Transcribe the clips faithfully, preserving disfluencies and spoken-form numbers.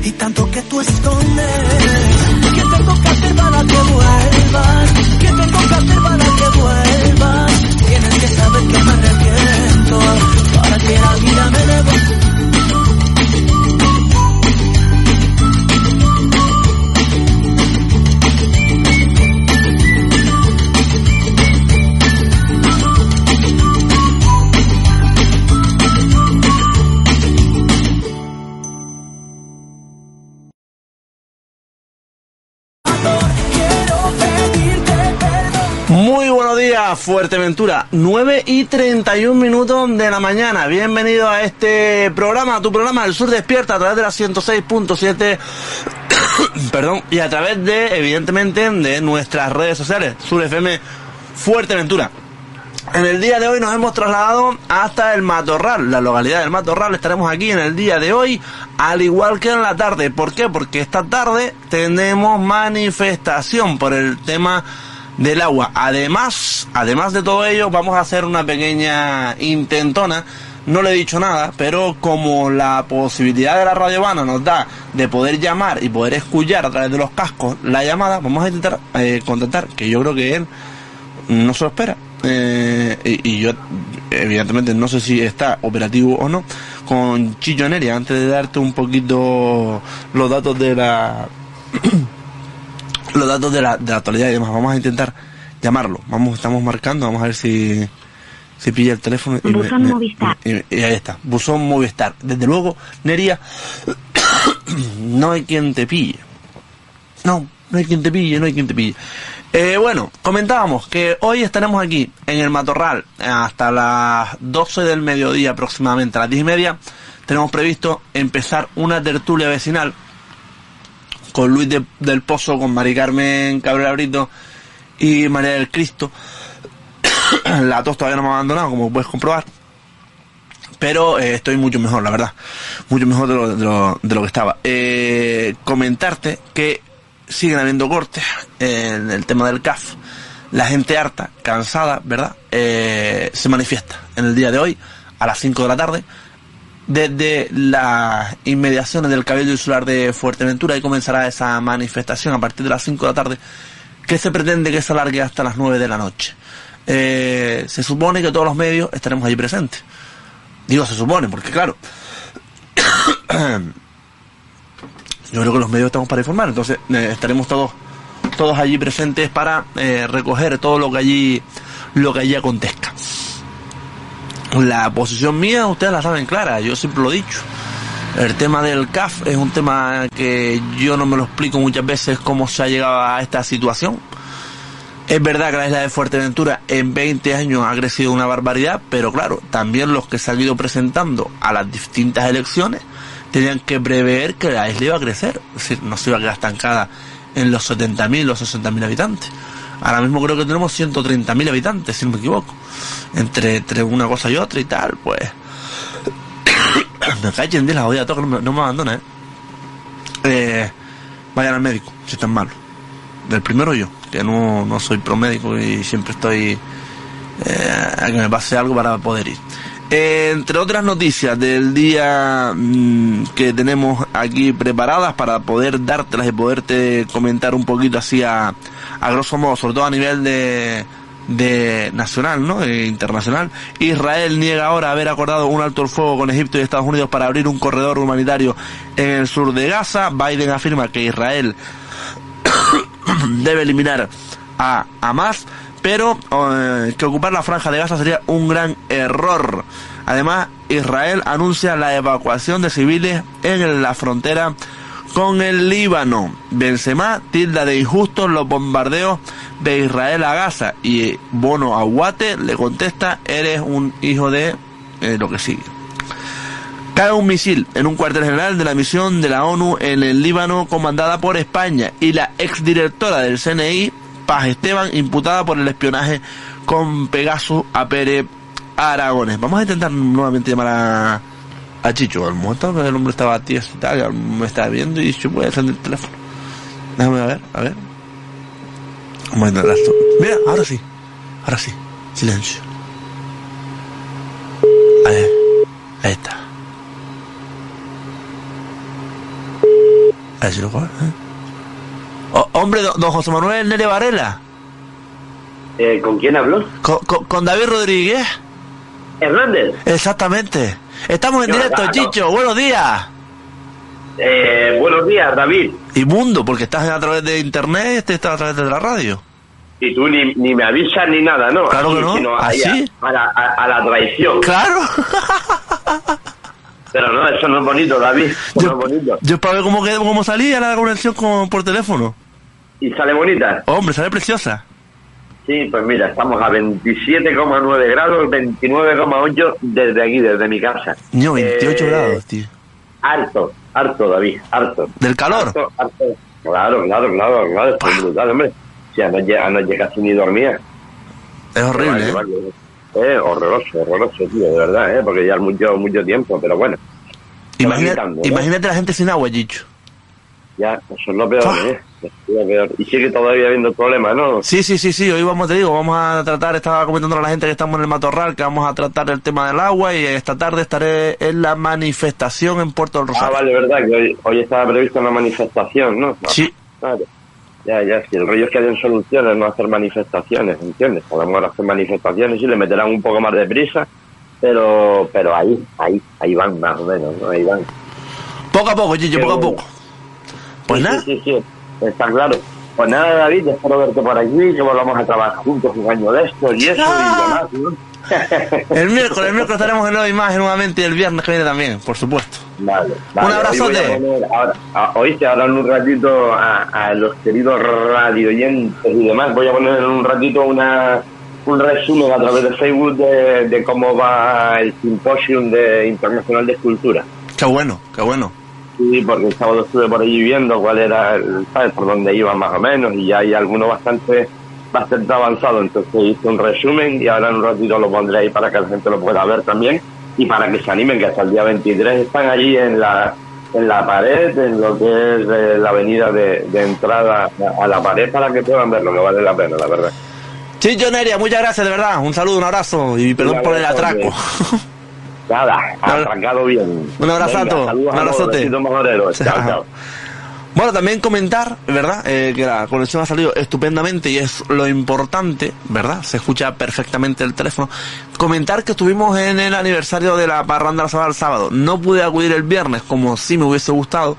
y tanto que tú escondes. ¿Qué tengo que hacer para que vuelvas? ¿Qué tengo que hacer para que vuelvas? Tienes que saber que me arrepiento, para que la vida me devuelva. Muy buenos días, Fuerteventura, nueve y treinta y un minutos de la mañana. Bienvenido a este programa, a tu programa El Sur Despierta, a través de la ciento seis punto siete perdón, y a través de, evidentemente, de nuestras redes sociales, Sur F M Fuerteventura. En el día de hoy nos hemos trasladado hasta el Matorral, la localidad del Matorral. Estaremos aquí en el día de hoy, al igual que en la tarde. ¿Por qué? Porque esta tarde tenemos manifestación por el tema del agua. Además, además de todo ello, vamos a hacer una pequeña intentona. No le he dicho nada, pero como la posibilidad de la Radio Habana nos da de poder llamar y poder escuchar a través de los cascos la llamada, vamos a intentar eh, contactar, que yo creo que él no se lo espera. Eh, y, y yo, evidentemente, no sé si está operativo o no, con Chicho Neria, antes de darte un poquito los datos de la... los datos de la, de la actualidad y demás. Vamos a intentar llamarlo. Vamos, estamos marcando, vamos a ver si si pilla el teléfono. Y Buzón me, me, Movistar. Y, y ahí está, Buzón Movistar. Desde luego, Neria, no hay quien te pille. No, no hay quien te pille, no hay quien te pille. Eh, bueno, comentábamos que hoy estaremos aquí en el Matorral hasta las doce del mediodía aproximadamente, a las diez y media. Tenemos previsto empezar una tertulia vecinal con Luis de, del Pozo, con Mari Carmen Cabrera Brito y María del Cristo. La tos todavía no me ha abandonado, como puedes comprobar, pero eh, estoy mucho mejor, la verdad, mucho mejor de lo, de lo, de lo que estaba. Eh, comentarte que siguen habiendo cortes en el tema del C A F. La gente harta, cansada, ¿verdad? Eh, se manifiesta en el día de hoy a las cinco de la tarde desde las inmediaciones del Cabildo Insular de Fuerteventura, y comenzará esa manifestación a partir de las cinco de la tarde, que se pretende que se alargue hasta las nueve de la noche. Eh, se supone que todos los medios estaremos allí presentes. Digo se supone, porque claro, yo creo que los medios estamos para informar, entonces eh, estaremos todos todos allí presentes para eh, recoger todo lo que allí lo que allí acontezca. La posición mía, ustedes la saben clara, yo siempre lo he dicho. El tema del C A F es un tema que yo no me lo explico muchas veces cómo se ha llegado a esta situación. Es verdad que la isla de Fuerteventura en veinte años ha crecido una barbaridad, pero claro, también los que se han ido presentando a las distintas elecciones tenían que prever que la isla iba a crecer. Es decir, no se iba a quedar estancada en los setenta mil o sesenta mil habitantes. Ahora mismo creo que tenemos ciento treinta mil habitantes, si no me equivoco. Entre, entre una cosa y otra y tal, pues... me cae en diez la jodida, todo que no me, no me abandona, ¿eh? eh Vayan al médico, si están malos. Del primero yo, que no, no soy promédico y siempre estoy eh, a que me pase algo para poder ir. Eh, entre otras noticias del día mmm, que tenemos aquí preparadas para poder dártelas y poderte comentar un poquito así a, a grosso modo, sobre todo a nivel de, de nacional, ¿no? E internacional. Israel niega ahora haber acordado un alto el fuego con Egipto y Estados Unidos para abrir un corredor humanitario en el sur de Gaza. Biden afirma que Israel debe eliminar a Hamas, pero eh, que ocupar la franja de Gaza sería un gran error. Además, Israel anuncia la evacuación de civiles en la frontera con el Líbano. Benzema tilda de injustos los bombardeos de Israel a Gaza, y Bono Aguate le contesta: eres un hijo de eh, lo que sigue. Cae un misil en un cuartel general de la misión de la ONU en el Líbano comandada por España, y la exdirectora del C N I, Paz Esteban, imputada por el espionaje con Pegasus a Pérez Aragones. Vamos a intentar nuevamente llamar a, a Chicho. Al momento el hombre estaba tieso y tal, me estaba viendo y yo voy a encender el teléfono. Déjame a ver, a ver. Vamos a intentar esto. Mira, ahora sí, ahora sí, silencio. Ahí, ahí está. Así lo cual, ¿eh? Oh, hombre, don, don José Manuel Nere Varela. Eh, ¿Con quién habló? Con, con, con David Rodríguez. Hernández. Exactamente. Estamos en No, directo, no, no. Chicho. Buenos días. Eh, buenos días, David. Y mundo, porque estás a través de internet y este está a través de la radio. Y tú ni, ni me avisas ni nada, ¿no? Claro Así, que no. Sino ahí ¿Así? A, a, la, a, a la traición. Claro. Pero no, eso no es bonito, David. Eso Yo, no es bonito. yo para ver cómo, quedó- cómo salía la conexión con, por teléfono. ¿Y sale bonita? Hombre, sale preciosa. Sí, pues mira, estamos a veintisiete coma nueve grados, veintinueve coma ocho desde aquí, desde mi casa. Niño, veintiocho Eh, grados, tío. Harto, harto, David, harto. ¿Del calor? Harto, harto. Claro, claro, claro, claro, es brutal, hombre. Si anoche, anoche casi ni dormía. Es horrible, Vale, ¿eh? vale. Eh, horroroso, horroroso, tío, de verdad, ¿eh? Porque ya es mucho, mucho tiempo, pero bueno. Imagina- quitando, ¿no? imagínate la gente sin agua, Chicho. Ya, eso es lo peor, Ah. ¿eh? Eso es lo peor. Y sigue todavía habiendo problemas, ¿no? Sí, sí, sí, sí, hoy vamos, te digo, vamos a tratar, estaba comentando a la gente que estamos en el Matorral, que vamos a tratar el tema del agua y esta tarde estaré en la manifestación en Puerto del Ah, Rosario. vale, verdad, que hoy, hoy estaba prevista una manifestación, ¿no? Sí. Claro. Ya, ya, si el rollo es que hayan soluciones, no hacer manifestaciones, ¿entiendes? A lo mejor hacer manifestaciones y le meterán un poco más de prisa, pero pero ahí, ahí, ahí van más o menos, ¿no? Ahí van. Poco a poco, Chicho, Qué poco a bueno. poco. Pues Sí, nada, Sí, sí, sí, está claro. Pues nada, David, espero verte por aquí, que volvamos a trabajar juntos un año de esto y eso Ah. y demás, ¿no? el miércoles, el miércoles estaremos en Nueva Imagen nuevamente y el viernes que viene también, por supuesto. Vale, vale. Un abrazote. Hoy voy a poner ahora, a- oíste, ahora en un ratito a, a los queridos radio oyentes y demás, voy a poner en un ratito una un resumen a través de Facebook de, de cómo va el Simposium de Internacional de Escultura. Qué bueno, qué bueno. Sí, porque el sábado estuve por allí viendo cuál era, el, ¿sabes? Por dónde iban más o menos, y ya hay alguno bastante bastante avanzado, entonces hice un resumen y ahora en un ratito lo pondré ahí para que la gente lo pueda ver también y para que se animen, que hasta el día veintitrés están allí en la en la pared, en lo que es eh, la avenida de, de entrada a la pared, para que puedan verlo, que vale la pena, la verdad. Chicho Neria, muchas gracias, de verdad. Un saludo, un abrazo y perdón Un por el abrazo, atraco. Nada, Abra- atracado bien. Un abrazazo, Venga, saludos un a todos, abrazote. besitos majoreros. Chao, Chao. chao. Bueno, también comentar, ¿verdad? Eh, que la conexión ha salido estupendamente y es lo importante, ¿verdad? Se escucha perfectamente el teléfono. Comentar que estuvimos en el aniversario de la Parranda de la Sabana el sábado. No pude acudir el viernes como sí me hubiese gustado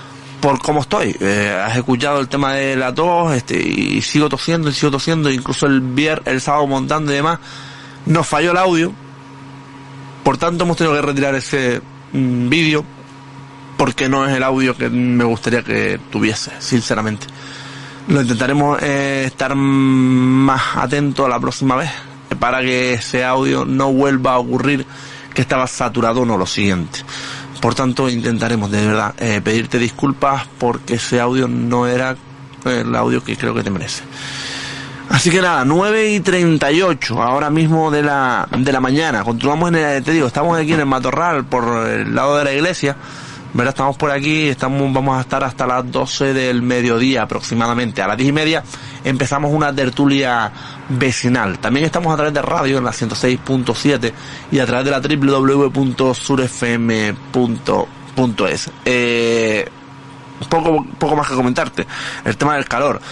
por cómo estoy. Eh, has escuchado el tema de la tos, este, y sigo tosiendo y sigo tosiendo, incluso el viernes, el sábado montando y demás. Nos falló el audio. Por tanto hemos tenido que retirar ese mm, vídeo, porque no es el audio que me gustaría que tuviese, sinceramente. Lo intentaremos eh, estar más atento la próxima vez, eh, para que ese audio no vuelva a ocurrir que estaba saturado o no lo siguiente. Por tanto, intentaremos de verdad eh, pedirte disculpas porque ese audio no era el audio que creo que te merece. Así que nada, nueve y treinta y ocho ahora mismo de la de la mañana. Continuamos en el, te digo, estamos aquí en el Matorral, por el lado de la iglesia, ¿verdad? Estamos por aquí, estamos, vamos a estar hasta las doce del mediodía aproximadamente. A las diez y media empezamos una tertulia vecinal. También estamos a través de radio en la ciento seis punto siete y a través de la doble u doble u doble u punto sur f m punto es. Eh, poco, poco más que comentarte. El tema del calor.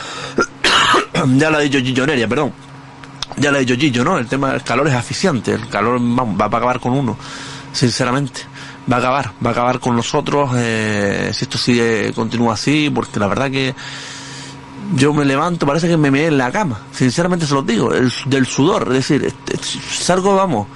Ya lo ha dicho Gillo Neria, perdón. Ya lo ha dicho Gillo, ¿no? El tema del calor es asfixiante. El calor, vamos, va a acabar con uno. Sinceramente. Va a acabar. Va a acabar con nosotros. Eh, si esto sigue, continúa así. Porque la verdad que yo me levanto, parece que me meé en la cama. Sinceramente se los digo. El, del sudor. Es decir, este, salgo, vamos,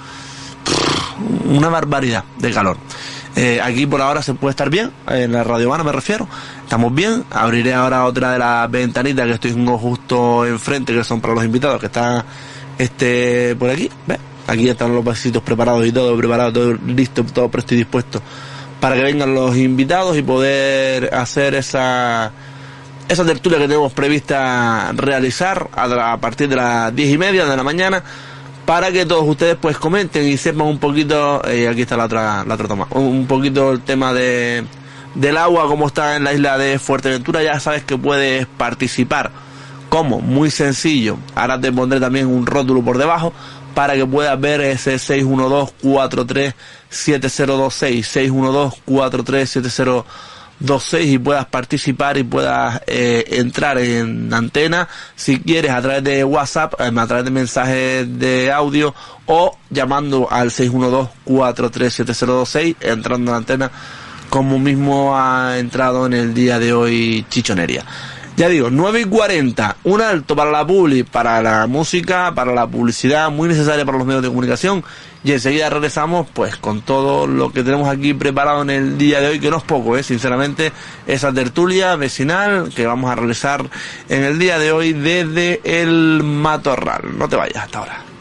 una barbaridad de calor. Eh, aquí por ahora se puede estar bien, en la Radio Habana me refiero, estamos bien. Abriré ahora otra de las ventanitas que estoy justo enfrente, que son para los invitados, que está este por aquí, ¿ves? Aquí están los vasitos preparados y todo preparado, todo listo, todo presto y dispuesto para que vengan los invitados y poder hacer esa esa tertulia que tenemos prevista realizar a, la, a partir de las diez y media de la mañana, para que todos ustedes pues comenten y sepan un poquito, eh, aquí está la otra la otra toma, un poquito el tema de del agua, cómo está en la isla de Fuerteventura. Ya sabes que puedes participar. ¿Cómo? Muy sencillo. Ahora te pondré también un rótulo por debajo para que puedas ver ese seis uno dos, cuatro tres siete cero dos seis, seis uno dos, cuatro tres siete cero dos seis y puedas participar y puedas eh, entrar en antena, si quieres, a través de WhatsApp, eh, a través de mensajes de audio o llamando al seis uno dos, cuatro tres siete cero dos seis, entrando en antena, como mismo ha entrado en el día de hoy Chichonería. Ya digo, nueve y cuarenta, un alto para la publi, para la música, para la publicidad, muy necesaria para los medios de comunicación, y enseguida regresamos pues con todo lo que tenemos aquí preparado en el día de hoy, que no es poco, eh, sinceramente, esa tertulia vecinal que vamos a realizar en el día de hoy desde el Matorral. No te vayas, hasta ahora.